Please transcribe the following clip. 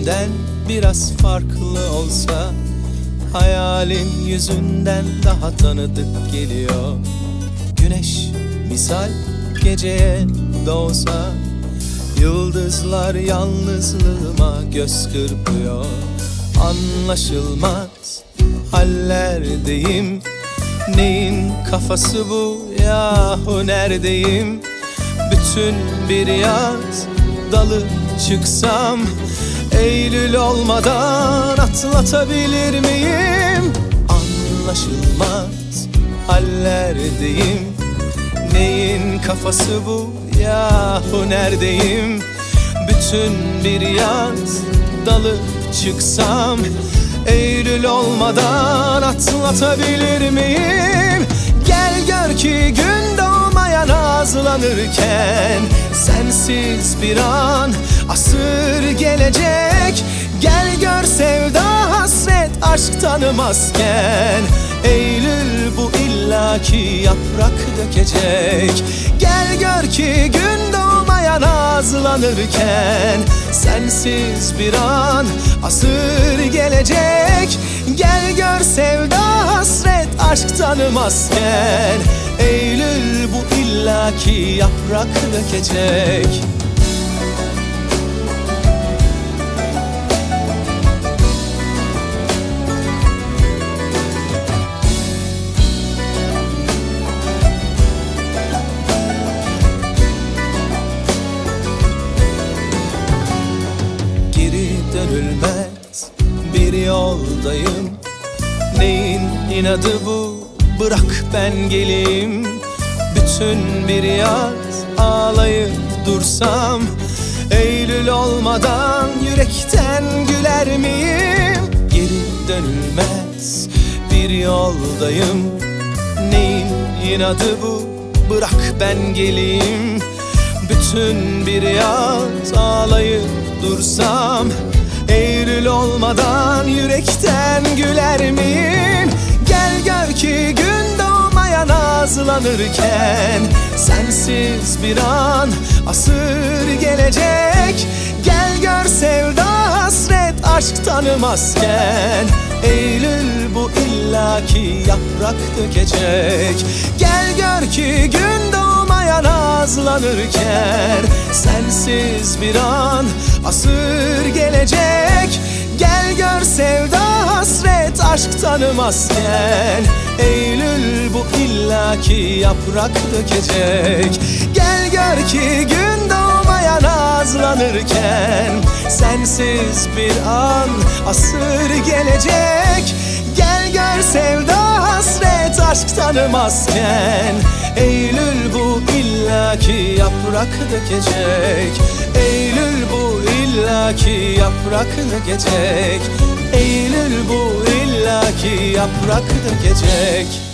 Dünden biraz farklı olsa, hayalin yüzünden daha tanıdık geliyor. Güneş misal geceye doğsa, yıldızlar yalnızlığıma göz kırpıyor. Anlaşılmaz hallerdeyim, neyin kafası bu yahu neredeyim? Bütün bir yaz dalı çıksam, Eylül olmadan atlatabilir miyim? Anlaşılmaz hallerdeyim, neyin kafası bu yahu neredeyim? Bütün bir yaz dalı çıksam, Eylül olmadan atlatabilir miyim? Gel gör ki gün doğmaya nazlanırken, sensiz bir an asır gelecek. Gel gör sevda hasret aşk tanımazken, Eylül bu illaki yaprak dökecek. Gel gör ki gün doğmaya nazlanırken, sensiz bir an asır gelecek. Gel gör sevda hasret aşk tanımazken, Eylül bu illaki yaprak dökecek. Dönülmez bir yoldayım, neyin inadı bu, bırak ben geleyim. Bütün bir yaz ağlayıp dursam, Eylül olmadan yürekten güler miyim? Geri dönülmez bir yoldayım, neyin inadı bu, bırak ben geleyim. Bütün bir yaz ağlayıp dursam, Eylül olmadan yürekten güler miyim? Gel gör ki gün doğmaya nazlanırken, sensiz bir an asır gelecek. Gel gör sevda hasret aşk tanımazken, Eylül bu illaki yaprak dökecek. Gel gör ki gün doğmaya nazlanırken, sensiz bir an asır gelecek. Gel gör sevda hasret aşk tanımazken, Eylül bu illaki yaprak dökecek. Gel gör ki gün doğmaya nazlanırken, sensiz bir an asır gelecek. Gel gör sevda hasret aşk tanımazken, Eylül bu illaki yaprak dökecek. Eylül bu illaki yaprak dökecek. Eylül bu illaki yaprak dökecek.